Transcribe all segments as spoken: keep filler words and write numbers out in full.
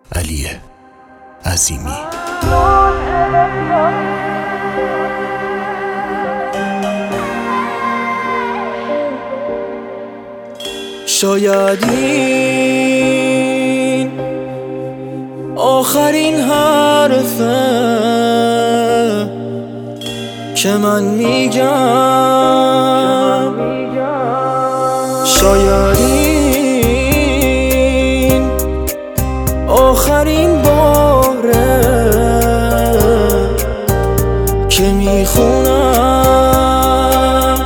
علی عظیمی. شاید این آخرین حرفه که من میگم، شاید این آخرین باره که میخونم.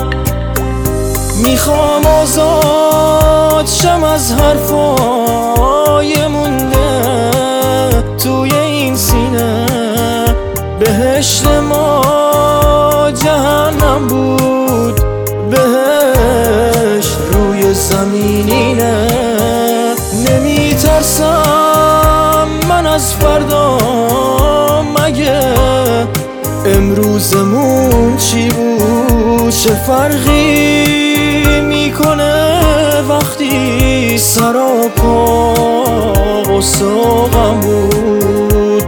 میخوام آزاد شم از حرفای مونده توی این سینه. بهشت ما جهنم بود، بهشت روی زمینینه. نمیترسم من از فردا، مگه امروزمون چی بود؟ چه فرقی میکنه وقتی سراپا قصه و غم بود،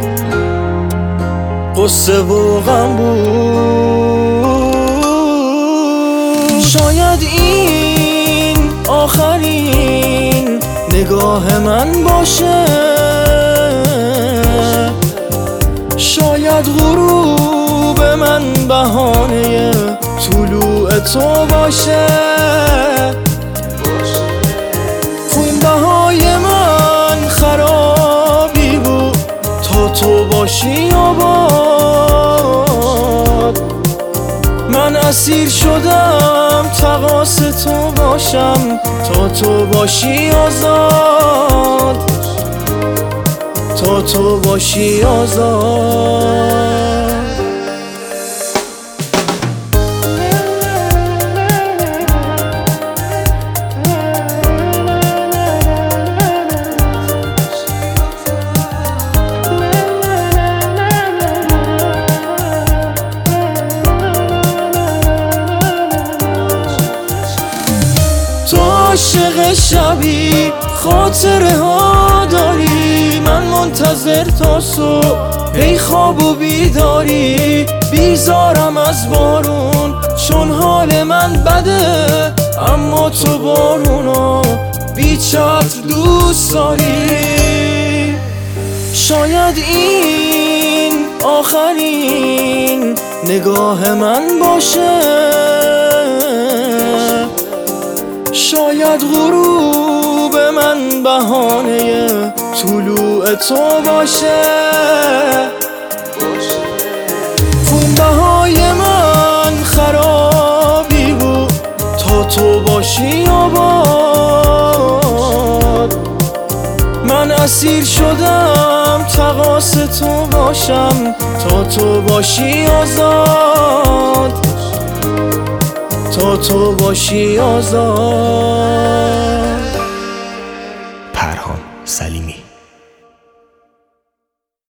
قصه و غم بود. شاید این آخرین نگاه من باشه، شاید غروب من بهانه طلوع تو باشه. خون بهای من خرابی بود تا تو باشی آباد. من اسیر شدم تقاص تو باشم تا تو باشی آزاد، تا تو باشی آزاد. عاشق شبی خاطره ها داری، من منتظر تا صبح ای خواب و بیداری. بیزارم از بارون چون حال من بده، اما تو بارونو بی چتر دوست داری. شاید این آخرین نگاه من باشه، شاید غروب من بهانه طلوع تو باشه. خون بهای من خرابی بود تا تو باشی آباد. من اسیر شدم تقاص تو باشم تا تو باشی آزاد، تا تو باشی آزاد.